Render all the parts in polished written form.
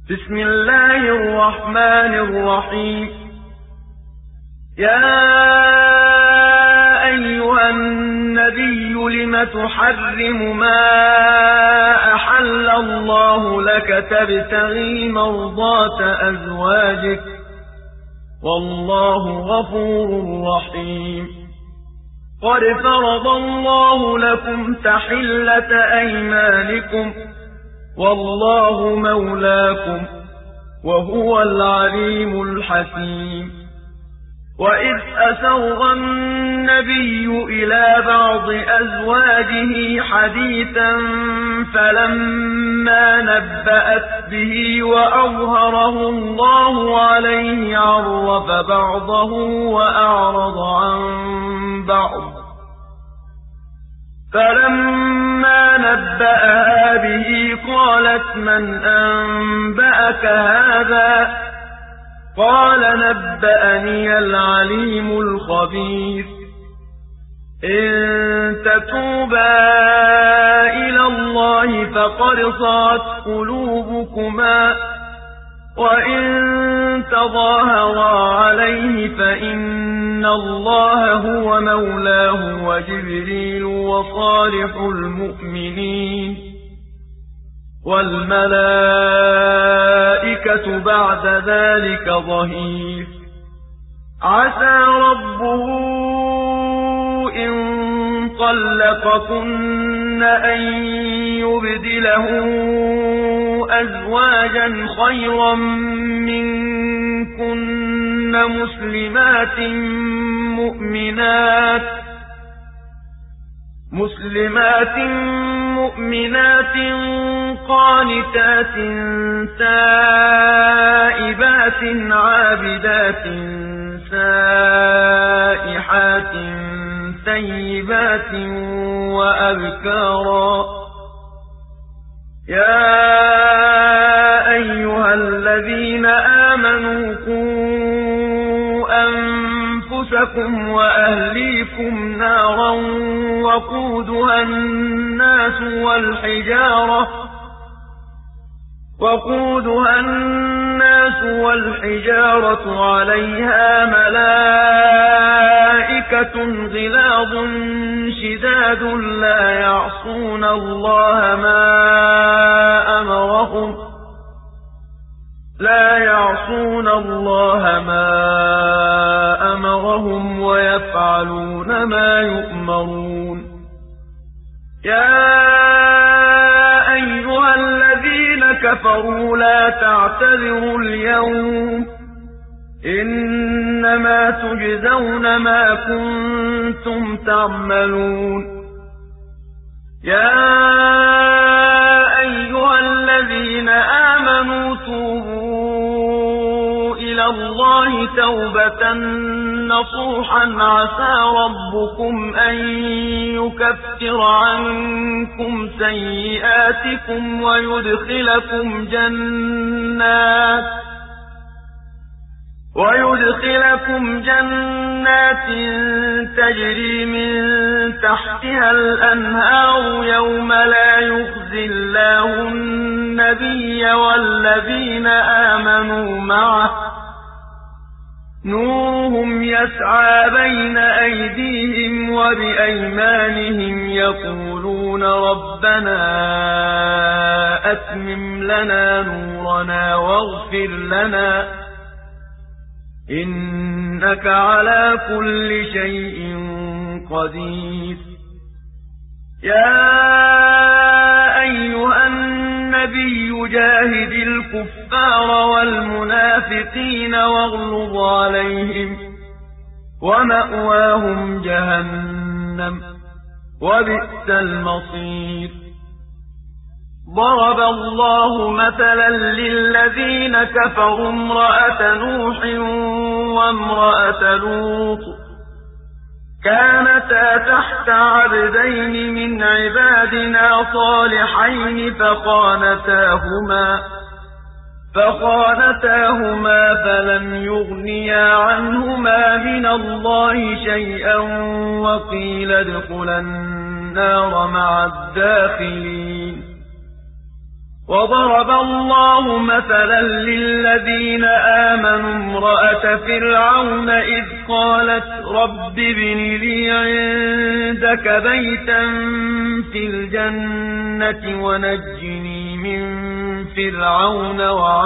بسم الله الرحمن الرحيم. يا أيها النبي لم تحرم ما أحل الله لك تبتغي مرضات أزواجك والله غفور رحيم. قد فرض الله لكم تحلة أيمانكم والله مولاكم وهو العليم الحكيم. وإذ أسر النبي إلى بعض أزواجه حديثا فلما نبأت به وأظهره الله عليه عرف بعضه وأعرض عن بعض. فلما نبأها به قالت من أنبأك هذا؟ قال نبأني العليم الخبير. إن تتوبا إلى الله فقد صغت قلوبكما وإن تظاهرا عليه فإن الله هو مولاه وجبريل وصالح المؤمنين والملائكة بعد ذلك ظهير. عسى ربه إن طلقكن أن يبدله أزواجا خيرا منكن مسلمات مؤمنات قانتات تائبات عابدات سائحات ثيبات وأبكارا. يا أيها الذين آمنوا قوا أنفسكم وأهليكم نارا وقودها الناس والحجارة عليها ملائكة غلاظ شداد لا يعصون الله ما أمرهم ويفعلون ما يؤمرون. يا أيها الذين كفروا لا تعتذروا اليوم إنما تجزون ما كنتم تعملون. يا أيها الذين آمنوا توبوا إلى الله توبة نصوحا عسى ربكم أن يكفر عنكم سيئاتكم ويدخلكم جنات تجري من تحتها الأنهار يوم لا يخزي الله النبي والذين آمنوا معه نورهم يسعى بين أيديهم وبأيمانهم يقولون ربنا أتمم لنا نورنا واغفر لنا إنك على كل شيء قدير. يا أيها النبي جاهد الكفار والمنافقين واغلظ عليهم ومأواهم جهنم وبئس المصير. ضرب الله مثلا للذين كفروا امرأة نوح وامرأة لوط كانتا تحت عبدين من عبادنا صالحين فخانتاهما فلم يغنيا عنهما من الله شيئا وقيل ادخلا النار مع الداخلين. وضرب الله مثلا للذين آمنوا امرأة فرعون إذ قالت رب ابن لي عندك بيتا في الجنة ونجني من فرعون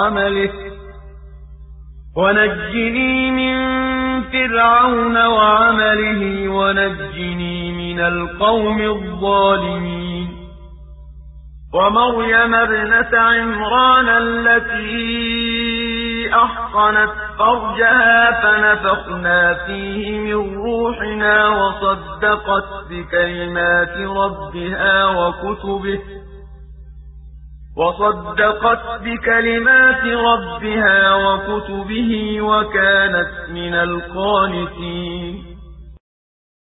وعمله ونجني من القوم الظالمين ومريم ابنة عمران التي أحصنت فرجها فنفخنا فيه من روحنا وصدقت بكلمات ربها وكتبه وكانت من القانتين